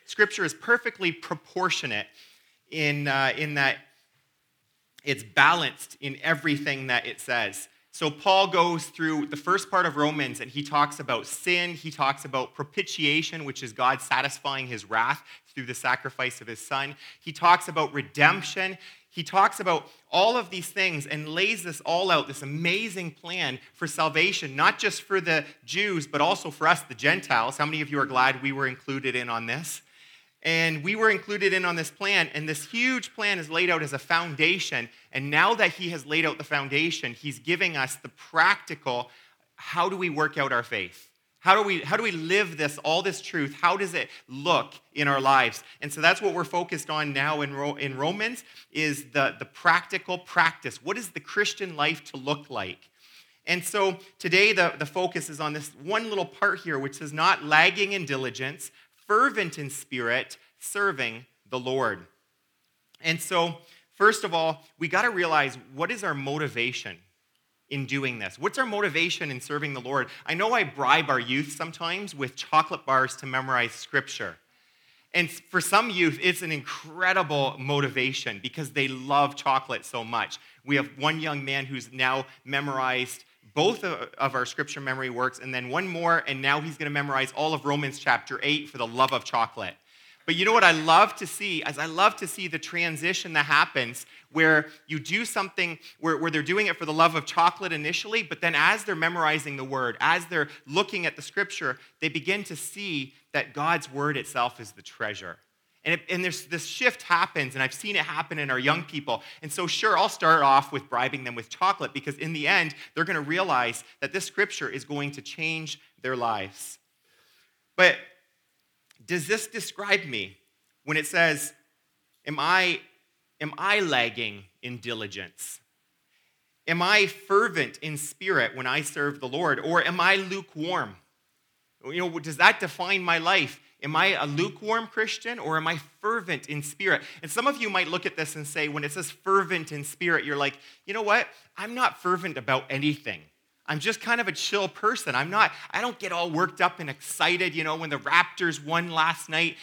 Scripture is perfectly proportionate in that it's balanced in everything that it says. So Paul goes through the first part of Romans, and he talks about sin. He talks about propitiation, which is God satisfying his wrath through the sacrifice of his son. He talks about redemption. He talks about all of these things and lays this all out, this amazing plan for salvation, not just for the Jews, but also for us, the Gentiles. How many of you are glad we were included in on this? And we were included in on this plan, and this huge plan is laid out as a foundation. And now that he has laid out the foundation, he's giving us the practical, how do we work out our faith? How do we live this, all this truth? How does it look in our lives? And so that's what we're focused on now in Romans, is the practical practice. What is the Christian life to look like? And so today the focus is on this one little part here, which is not lagging in diligence, fervent in spirit, serving the Lord. And so, first of all, we got to realize, what is our motivation in doing this? What's our motivation in serving the Lord? I know I bribe our youth sometimes with chocolate bars to memorize Scripture. And for some youth, it's an incredible motivation because they love chocolate so much. We have one young man who's now memorized both of our scripture memory works, and then one more, and now he's going to memorize all of Romans chapter 8 for the love of chocolate. But you know what I love to see? I love to see the transition that happens where you do something where they're doing it for the love of chocolate initially, but then as they're memorizing the word, as they're looking at the scripture, they begin to see that God's word itself is the treasure. And there's this shift happens, and I've seen it happen in our young people. And so sure, I'll start off with bribing them with chocolate because in the end, they're going to realize that this scripture is going to change their lives. But does this describe me when it says, am I lagging in diligence? Am I fervent in spirit when I serve the Lord? Or am I lukewarm? You know, does that define my life? Am I a lukewarm Christian or am I fervent in spirit? And some of you might look at this and say, when it says fervent in spirit, you're like, you know what? I'm not fervent about anything. I'm just kind of a chill person. I don't get all worked up and excited, when the Raptors won last night.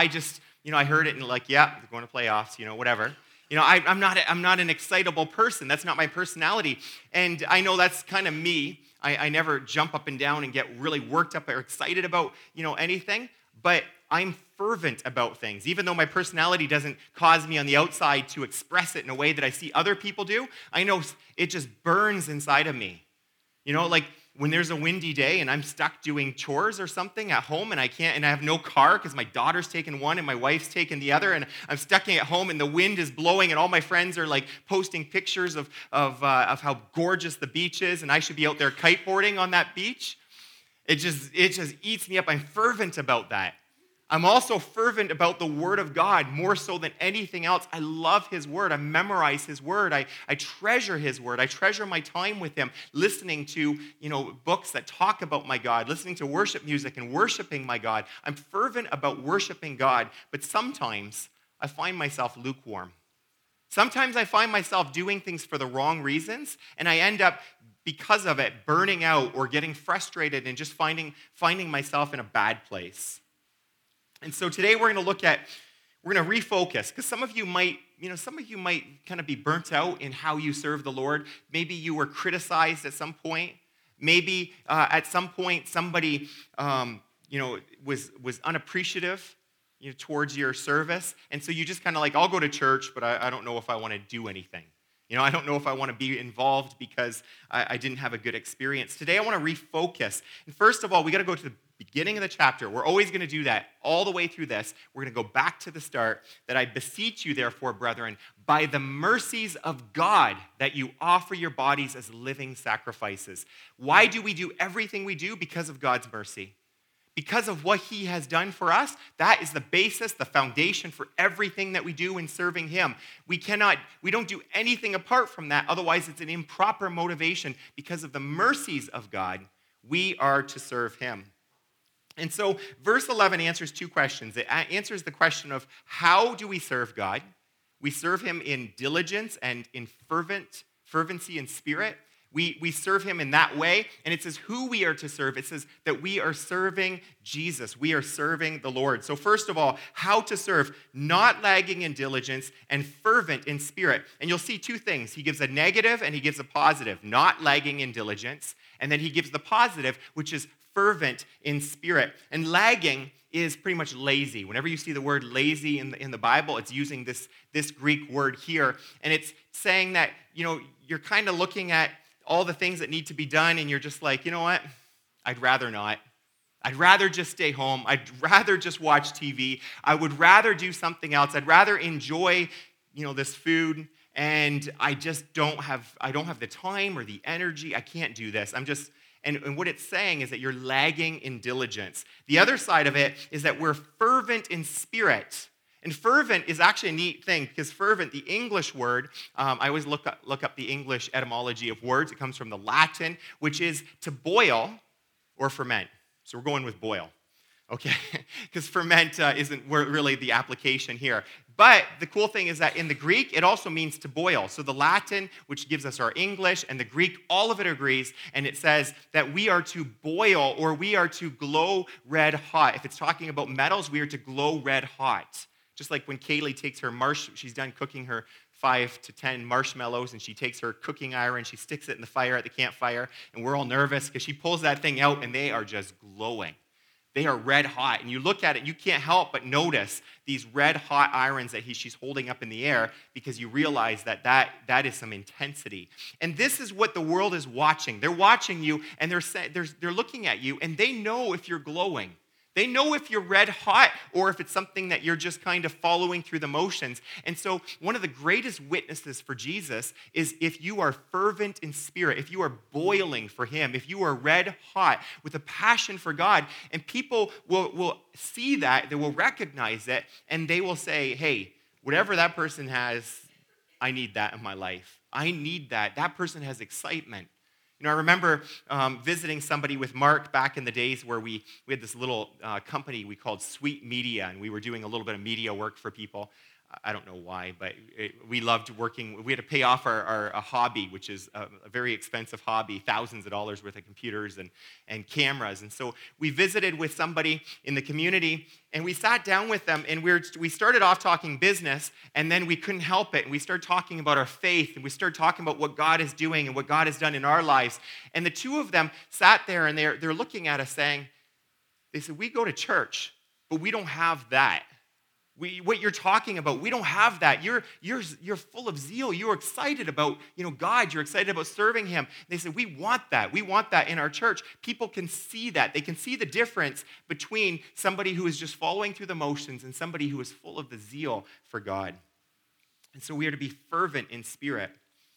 I heard it and like, yeah, they're going to playoffs, whatever. I'm not an excitable person. That's not my personality. And I know that's kind of me. I never jump up and down and get really worked up or excited about, anything. But I'm fervent about things. Even though my personality doesn't cause me on the outside to express it in a way that I see other people do, I know it just burns inside of me. Like when there's a windy day and I'm stuck doing chores or something at home and I have no car because my daughter's taken one and my wife's taken the other, and I'm stuck at home and the wind is blowing and all my friends are like posting pictures of how gorgeous the beach is and I should be out there kiteboarding on that beach. It just eats me up. I'm fervent about that. I'm also fervent about the Word of God more so than anything else. I love His Word. I memorize His Word. I treasure His Word. I treasure my time with Him, listening to, books that talk about my God, listening to worship music and worshiping my God. I'm fervent about worshiping God, but sometimes I find myself lukewarm. Sometimes I find myself doing things for the wrong reasons, and I end up, because of it, burning out or getting frustrated and just finding myself in a bad place. And so today we're going to refocus, because some of you might kind of be burnt out in how you serve the Lord. Maybe you were criticized at some point. Maybe at some point somebody, was unappreciative, towards your service. And so you just kind of like, I'll go to church, but I don't know if I want to do anything. I don't know if I want to be involved because I didn't have a good experience. Today I want to refocus. And first of all, we got to go to the beginning of the chapter. We're always going to do that all the way through this. We're going to go back to the start. That I beseech you, therefore, brethren, by the mercies of God, that you offer your bodies as living sacrifices. Why do we do everything we do? Because of God's mercy. Because of what He has done for us. That is the basis, the foundation for everything that we do in serving Him. We don't do anything apart from that. Otherwise, it's an improper motivation. Because of the mercies of God, we are to serve Him. And so verse 11 answers two questions. It answers the question of how do we serve God? We serve Him in diligence and in fervency in spirit. We serve him in that way, and it says who we are to serve. It says that we are serving Jesus. We are serving the Lord. So first of all, how to serve, not lagging in diligence and fervent in spirit. And you'll see two things. He gives a negative and he gives a positive, not lagging in diligence. And then he gives the positive, which is fervent in spirit. And lagging is pretty much lazy. Whenever you see the word lazy in the Bible, it's using this Greek word here. And it's saying that, you're kind of looking at all the things that need to be done, and you're just like, you know what? I'd rather not. I'd rather just stay home. I'd rather just watch TV. I would rather do something else. I'd rather enjoy, this food, and I don't have the time or the energy. I can't do this. And what it's saying is that you're lagging in diligence. The other side of it is that we're fervent in spirit. And fervent is actually a neat thing, because fervent, the English word, I always look up the English etymology of words. It comes from the Latin, which is to boil or ferment. So we're going with boil, okay? Because ferment isn't really the application here. But the cool thing is that in the Greek, it also means to boil. So the Latin, which gives us our English, and the Greek, all of it agrees, and it says that we are to boil, or we are to glow red hot. If it's talking about metals, we are to glow red hot. Just like when Kaylee takes her she's done cooking her 5 to 10 marshmallows, and she takes her cooking iron, she sticks it in the fire at the campfire, and we're all nervous because she pulls that thing out, and they are just glowing. They are red hot, and you look at it, you can't help but notice these red hot irons that she's holding up in the air, because you realize that is some intensity. And this is what the world is watching. They're watching you, and they're looking at you, and they know if you're glowing. They know if you're red hot or if it's something that you're just kind of following through the motions. And so one of the greatest witnesses for Jesus is if you are fervent in spirit, if you are boiling for him, if you are red hot with a passion for God, and people will see that, they will recognize it, and they will say, hey, whatever that person has, I need that in my life. I need that. That person has excitement. I remember visiting somebody with Mark back in the days where we had this little company we called Sweet Media, and we were doing a little bit of media work for people. I don't know why, but we loved working. We had to pay off our hobby, which is a very expensive hobby, thousands of dollars worth of computers and cameras. And so we visited with somebody in the community, and we sat down with them, and we started off talking business, and then we couldn't help it. And we started talking about our faith, and we started talking about what God is doing and what God has done in our lives. And the two of them sat there, and they're looking at us saying, they said, we go to church, but we don't have that. What you're talking about, we don't have that. You're full of zeal. You're excited about God. You're excited about serving him. They said, we want that. We want that in our church. People can see that. They can see the difference between somebody who is just following through the motions and somebody who is full of the zeal for God. And so we are to be fervent in spirit.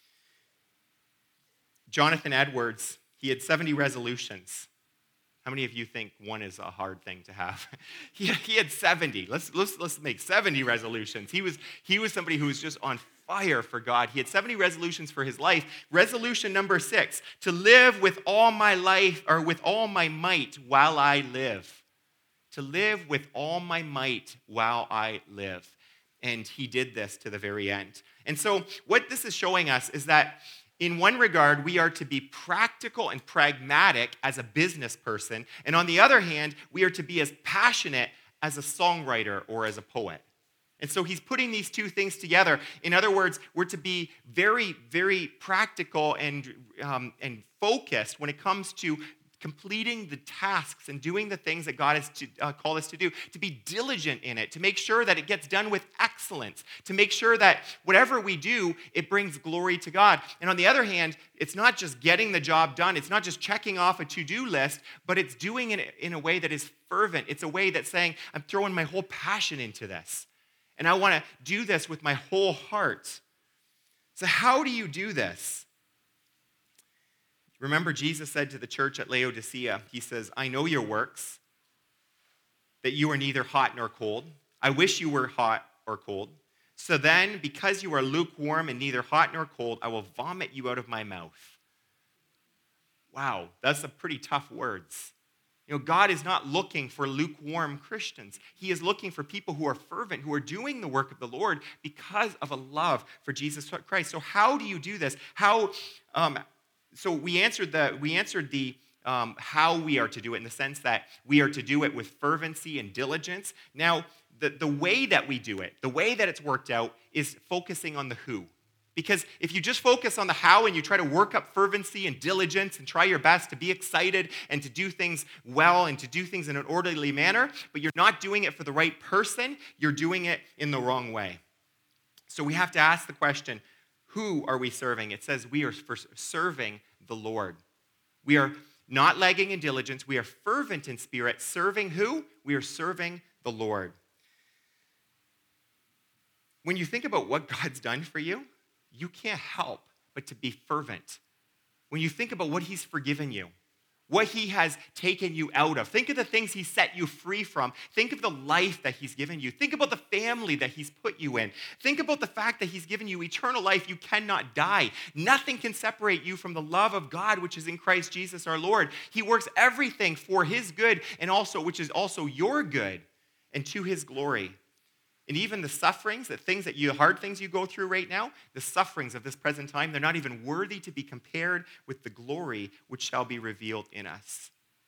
Jonathan Edwards, he had 70 resolutions. How many of you think one is a hard thing to have? He had 70. Let's make 70 resolutions. He was somebody who was just on fire for God. He had 70 resolutions for his life. Resolution number 6, to live with all my life, or with all my might while I live. To live with all my might while I live. And he did this to the very end. And so what this is showing us is that in one regard, we are to be practical and pragmatic as a business person. And on the other hand, we are to be as passionate as a songwriter or as a poet. And so he's putting these two things together. In other words, we're to be very, very practical and focused when it comes to completing the tasks and doing the things that God has called us to do, to be diligent in it, to make sure that it gets done with excellence, to make sure that whatever we do, it brings glory to God. And on the other hand, it's not just getting the job done, it's not just checking off a to-do list, but it's doing it in a way that is fervent. It's a way that's saying, I'm throwing my whole passion into this, and I want to do this with my whole heart. So how do you do this? Remember, Jesus said to the church at Laodicea, he says, I know your works, that you are neither hot nor cold. I wish you were hot or cold. So then, because you are lukewarm and neither hot nor cold, I will vomit you out of my mouth. Wow, that's some pretty tough words. God is not looking for lukewarm Christians. He is looking for people who are fervent, who are doing the work of the Lord because of a love for Jesus Christ. So how do you do this? So we answered the how we are to do it in the sense that we are to do it with fervency and diligence. Now, the way that we do it, the way that it's worked out is focusing on the who. Because if you just focus on the how and you try to work up fervency and diligence and try your best to be excited and to do things well and to do things in an orderly manner, but you're not doing it for the right person, you're doing it in the wrong way. So we have to ask the question, who are we serving? It says we are serving the Lord. We are not lagging in diligence. We are fervent in spirit. Serving who? We are serving the Lord. When you think about what God's done for you, you can't help but to be fervent. When you think about what he's forgiven you, what he has taken you out of, think of the things he set you free from. Think of the life that he's given you. Think about the family that he's put you in. Think about the fact that he's given you eternal life. You cannot die. Nothing can separate you from the love of God, which is in Christ Jesus our Lord. He works everything for his good and also, which is also your good and to his glory. And even the sufferings, hard things you go through right now, the sufferings of this present time, they're not even worthy to be compared with the glory which shall be revealed in us.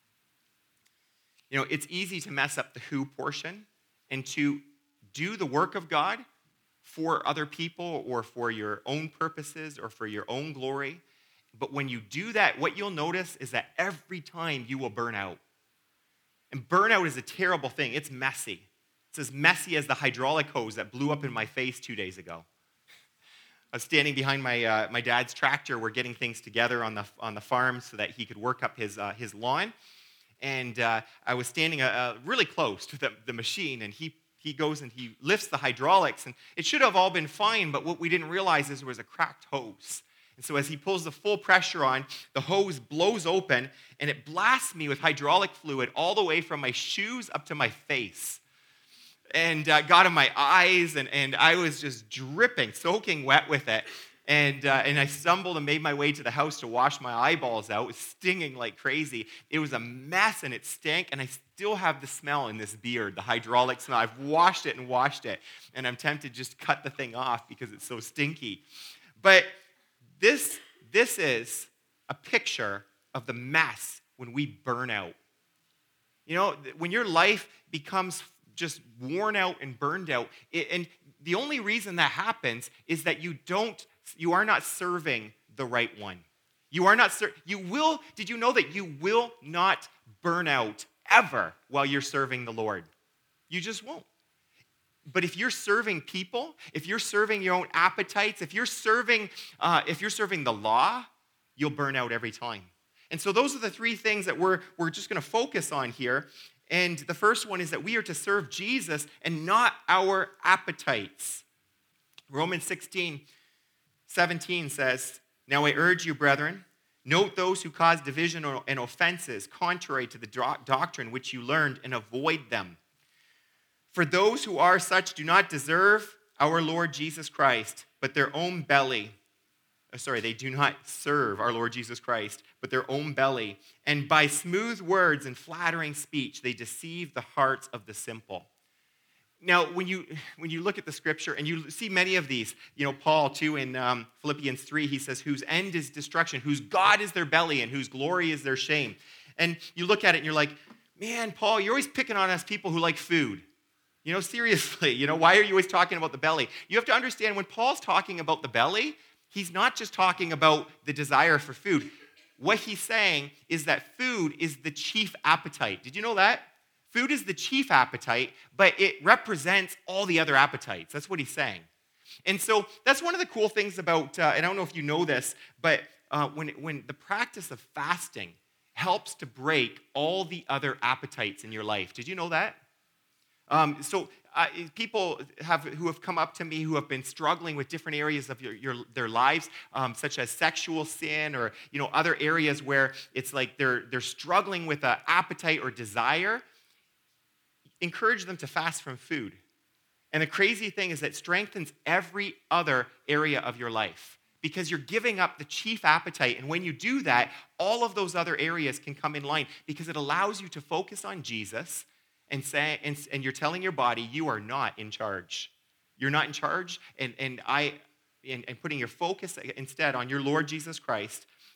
You know, it's easy to mess up the who portion and to do the work of God for other people or for your own purposes or for your own glory. But when you do that, what you'll notice is that every time you will burn out. And burnout is a terrible thing. It's messy. It's as messy as the hydraulic hose that blew up in my face 2 days ago. I was standing behind my dad's tractor. We're getting things together on the farm so that he could work up his lawn. And I was standing really close to the machine, and he goes and he lifts the hydraulics. And it should have all been fine, but what we didn't realize is there was a cracked hose. And so as he pulls the full pressure on, the hose blows open, and it blasts me with hydraulic fluid all the way from my shoes up to my face. And got in my eyes, and I was just dripping, soaking wet with it. And I stumbled and made my way to the house to wash my eyeballs out. It was stinging like crazy. It was a mess, and it stank, and I still have the smell in this beard, the hydraulic smell. I've washed it, and I'm tempted to just cut the thing off because it's so stinky. But this is a picture of the mess when we burn out. You know, when your life becomes just worn out and burned out. And the only reason that happens is that you are not serving the right one. Did you know that you will not burn out ever while you're serving the Lord? You just won't. But if you're serving people, if you're serving your own appetites, if you're serving the law, you'll burn out every time. And so those are the three things that we're just going to focus on here. And the first one is that we are to serve Jesus and not our appetites. Romans 16:17 says, "Now I urge you, brethren, note those who cause division and offenses contrary to the doctrine which you learned, and avoid them. For those who are such do not deserve our Lord Jesus Christ, but their own belly." They do not serve our Lord Jesus Christ, but their own belly. "And by smooth words and flattering speech, they deceive the hearts of the simple." Now, when you look at the scripture, and you see many of these, Paul, too, in Philippians 3, he says, whose end is destruction, whose God is their belly, and whose glory is their shame. And you look at it, and you're like, man, Paul, you're always picking on us people who like food. Seriously, why are you always talking about the belly? You have to understand, when Paul's talking about the belly, he's not just talking about the desire for food. What he's saying is that food is the chief appetite. Did you know that? Food is the chief appetite, but it represents all the other appetites. That's what he's saying. And so that's one of the cool things about, and I don't know if you know this, but when the practice of fasting helps to break all the other appetites in your life. Did you know that? People who have come up to me who have been struggling with different areas of their lives, such as sexual sin or other areas where it's like they're struggling with an appetite or desire. Encourage them to fast from food. And the crazy thing is that it strengthens every other area of your life because you're giving up the chief appetite. And when you do that, all of those other areas can come in line because it allows you to focus on Jesus. And you're telling your body you are not in charge. You're not in charge, and putting your focus instead on your Lord Jesus Christ,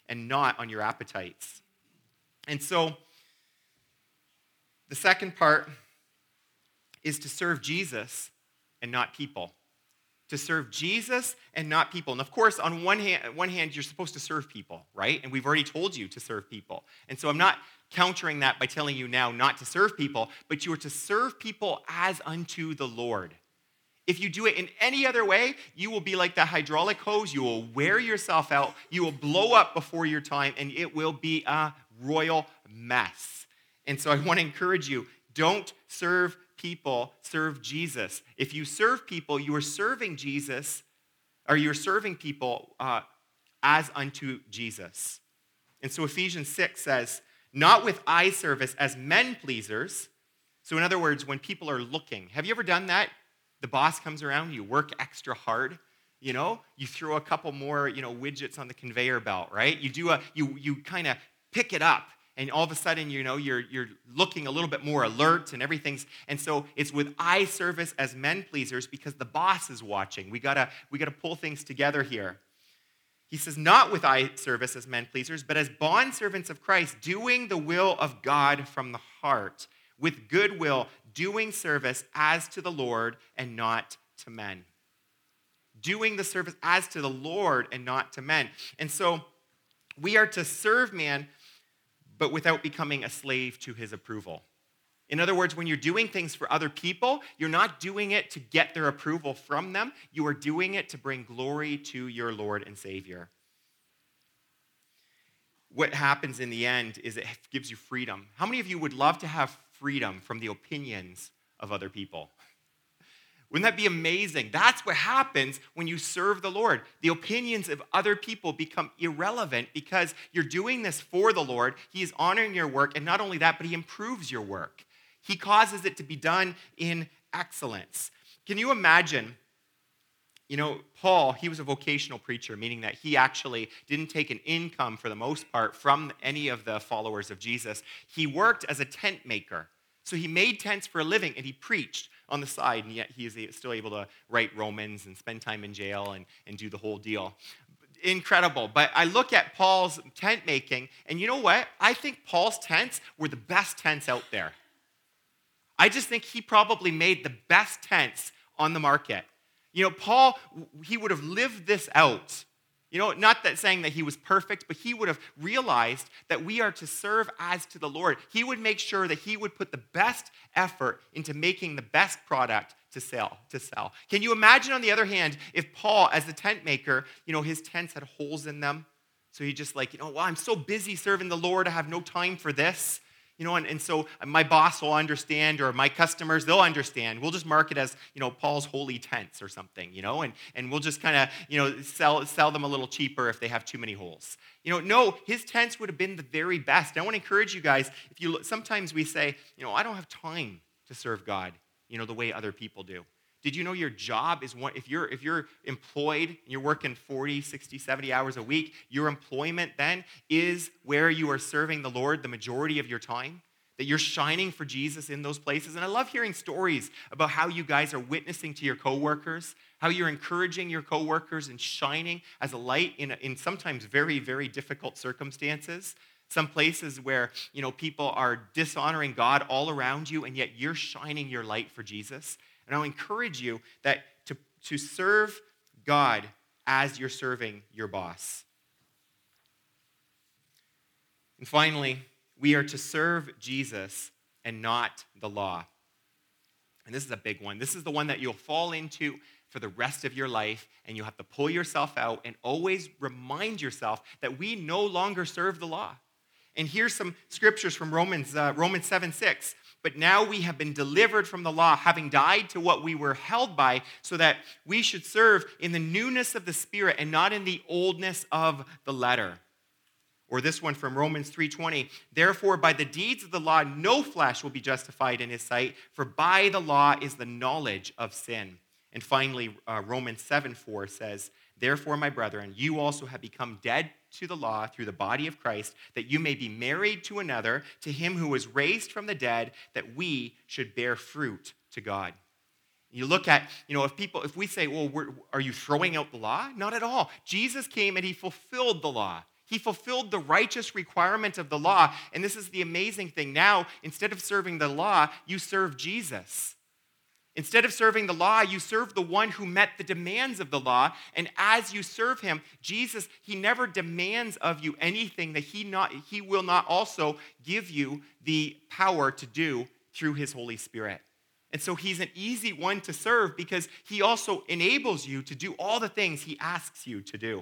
and not on your appetites. And so the second part is to serve Jesus and not people. To serve Jesus and not people. And of course, on one hand, you're supposed to serve people, right? And we've already told you to serve people. And so I'm not countering that by telling you now not to serve people, but you are to serve people as unto the Lord. If you do it in any other way, you will be like that hydraulic hose. You will wear yourself out. You will blow up before your time, and it will be a royal mess. And so I want to encourage you, don't serve people, serve Jesus. If you serve people, you are serving Jesus, or you're serving people as unto Jesus. And so Ephesians 6 says, not with eye service as men pleasers. So in other words, when people are looking, have you ever done that? The boss comes around, you work extra hard, you throw a couple more, widgets on the conveyor belt, right? You kind of pick it up. And all of a sudden, you're looking a little bit more alert and everything's, and so it's with eye service as men pleasers because the boss is watching. We gotta pull things together here. He says, not with eye service as men pleasers, but as bondservants of Christ, doing the will of God from the heart, with goodwill, doing service as to the Lord and not to men. Doing the service as to the Lord and not to men. And so we are to serve man, but without becoming a slave to his approval. In other words, when you're doing things for other people, you're not doing it to get their approval from them. You are doing it to bring glory to your Lord and Savior. What happens in the end is it gives you freedom. How many of you would love to have freedom from the opinions of other people? Wouldn't that be amazing? That's what happens when you serve the Lord. The opinions of other people become irrelevant because you're doing this for the Lord. He is honoring your work, and not only that, but he improves your work. He causes it to be done in excellence. Can you imagine, Paul, he was a vocational preacher, meaning that he actually didn't take an income for the most part from any of the followers of Jesus. He worked as a tent maker. So he made tents for a living, and he preached on the side, and yet he is still able to write Romans and spend time in jail and do the whole deal. Incredible. But I look at Paul's tent making, and you know what? I think Paul's tents were the best tents out there. I just think he probably made the best tents on the market. Paul, he would have lived this out. Not that saying that he was perfect, but he would have realized that we are to serve as to the Lord. He would make sure that he would put the best effort into making the best product to sell. Can you imagine, on the other hand, if Paul, as the tent maker, his tents had holes in them? So he just I'm so busy serving the Lord, I have no time for this. And so my boss will understand, or my customers, they'll understand. We'll just mark it as, Paul's holy tents or something, and we'll just kind of, sell them a little cheaper if they have too many holes. No, his tents would have been the very best. I want to encourage you guys, sometimes we say, I don't have time to serve God, the way other people do. Did you know your job is one, if you're employed and you're working 40, 60, 70 hours a week, your employment then is where you are serving the Lord the majority of your time, that you're shining for Jesus in those places. And I love hearing stories about how you guys are witnessing to your coworkers, how you're encouraging your coworkers and shining as a light in sometimes very, very difficult circumstances. Some places where, people are dishonoring God all around you, and yet you're shining your light for Jesus. And I'll encourage you that to serve God as you're serving your boss. And finally, we are to serve Jesus and not the law. And this is a big one. This is the one that you'll fall into for the rest of your life, and you'll have to pull yourself out and always remind yourself that we no longer serve the law. And here's some scriptures from Romans 7:6. But now we have been delivered from the law, having died to what we were held by, so that we should serve in the newness of the Spirit and not in the oldness of the letter. Or this one from Romans 3:20. Therefore, by the deeds of the law, no flesh will be justified in his sight, for by the law is the knowledge of sin. And finally, Romans 7:4 says, therefore, my brethren, you also have become dead to the law through the body of Christ, that you may be married to another, to him who was raised from the dead, that we should bear fruit to God. You look at, if we say, well, are you throwing out the law? Not at all. Jesus came and he fulfilled the law. He fulfilled the righteous requirement of the law. And this is the amazing thing. Now, instead of serving the law, you serve Jesus. Instead of serving the law, you serve the one who met the demands of the law. And as you serve him, Jesus, he never demands of you anything that he will not also give you the power to do through his Holy Spirit. And so he's an easy one to serve because he also enables you to do all the things he asks you to do.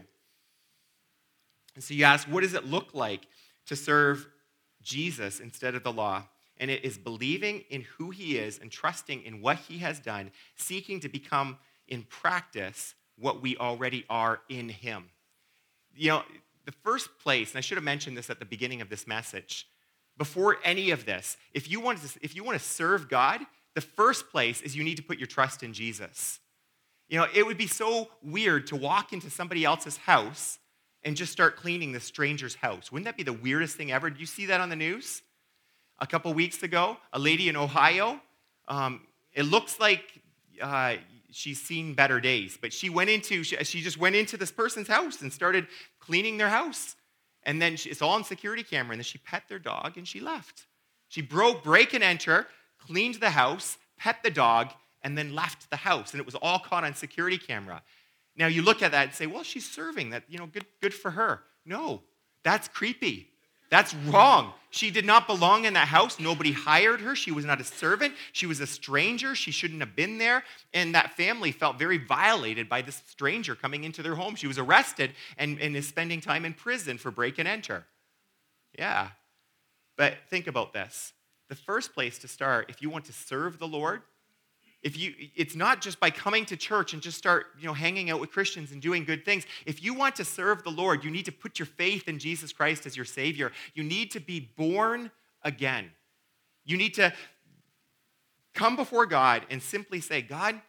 And so you ask, what does it look like to serve Jesus instead of the law? And it is believing in who he is and trusting in what he has done, seeking to become in practice what we already are in him. You know, the first place, and I should have mentioned this at the beginning of this message, before any of this, if you want to serve God, the first place is you need to put your trust in Jesus. You know, it would be so weird to walk into somebody else's house and just start cleaning the stranger's house. Wouldn't that be the weirdest thing ever? Did you see that on the news? A couple weeks ago, a lady in Ohio, it looks like she's seen better days, but she just went into this person's house and started cleaning their house. And then it's all on security camera, and then she pet their dog and she left. She break and enter, cleaned the house, pet the dog, and then left the house. And it was all caught on security camera. Now you look at that and say, well, she's serving that, good for her. No, that's creepy. That's wrong. She did not belong in that house. Nobody hired her. She was not a servant. She was a stranger. She shouldn't have been there. And that family felt very violated by this stranger coming into their home. She was arrested and is spending time in prison for break and enter. Yeah. But think about this. The first place to start, if you want to serve the Lord, it's not just by coming to church and just start, hanging out with Christians and doing good things. If you want to serve the Lord, you need to put your faith in Jesus Christ as your Savior. You need to be born again. You need to come before God and simply say, God,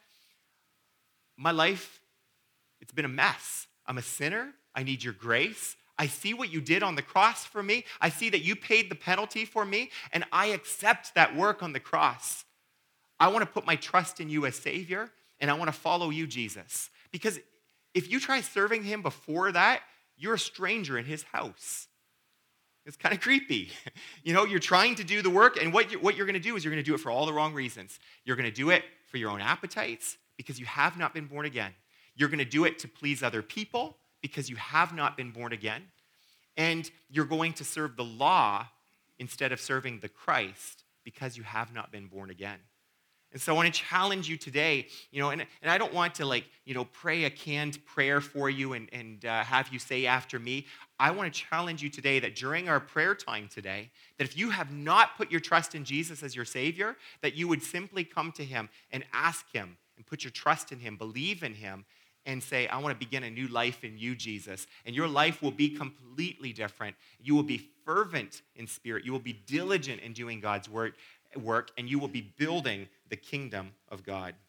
my life, it's been a mess. I'm a sinner. I need your grace. I see what you did on the cross for me. I see that you paid the penalty for me, and I accept that work on the cross. I want to put my trust in you as Savior, and I want to follow you, Jesus. Because if you try serving him before that, you're a stranger in his house. It's kind of creepy. You're trying to do the work, and what you're going to do is you're going to do it for all the wrong reasons. You're going to do it for your own appetites because you have not been born again. You're going to do it to please other people because you have not been born again. And you're going to serve the law instead of serving the Christ because you have not been born again. And so I want to challenge you today, and I don't want to pray a canned prayer for you and have you say after me. I want to challenge you today that during our prayer time today, that if you have not put your trust in Jesus as your Savior, that you would simply come to him and ask him and put your trust in him, believe in him, and say, I want to begin a new life in you, Jesus. And your life will be completely different. You will be fervent in spirit. You will be diligent in doing God's work, and you will be building the kingdom of God.